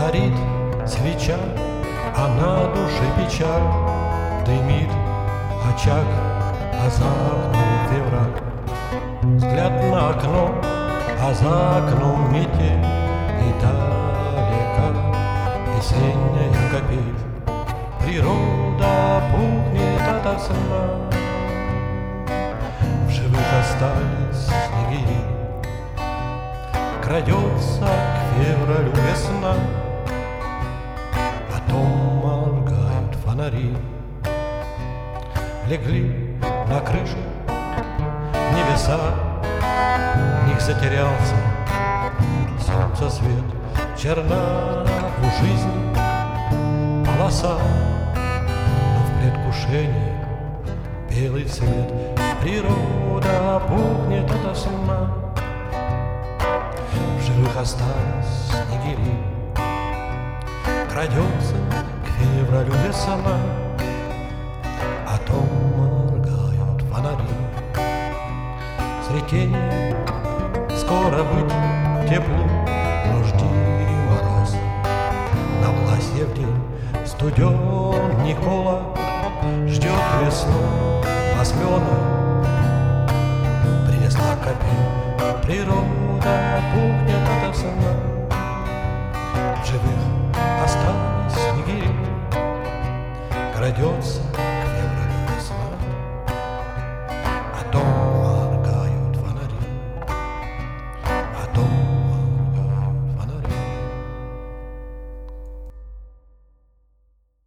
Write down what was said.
Горит свеча, а на душе печаль, дымит очаг, а за окном февраль. Взгляд на окно, а за окном метель, и далека весенняя капель. Природа пухнет ото сна, в живых остались снегири. Крадется к февралю весна, потом моргают фонари. Легли на крышу небеса, в них затерялся солнце свет. Черна у жизни полоса, но в предвкушении белый цвет. Природа пухнет ото сна, в живых остались снегири. Крадется к февралю весна, а то моргают фонари. Средь тени скоро быть тепло, но жди мороз. На Власьев день студен Никола ждет весну, а с медом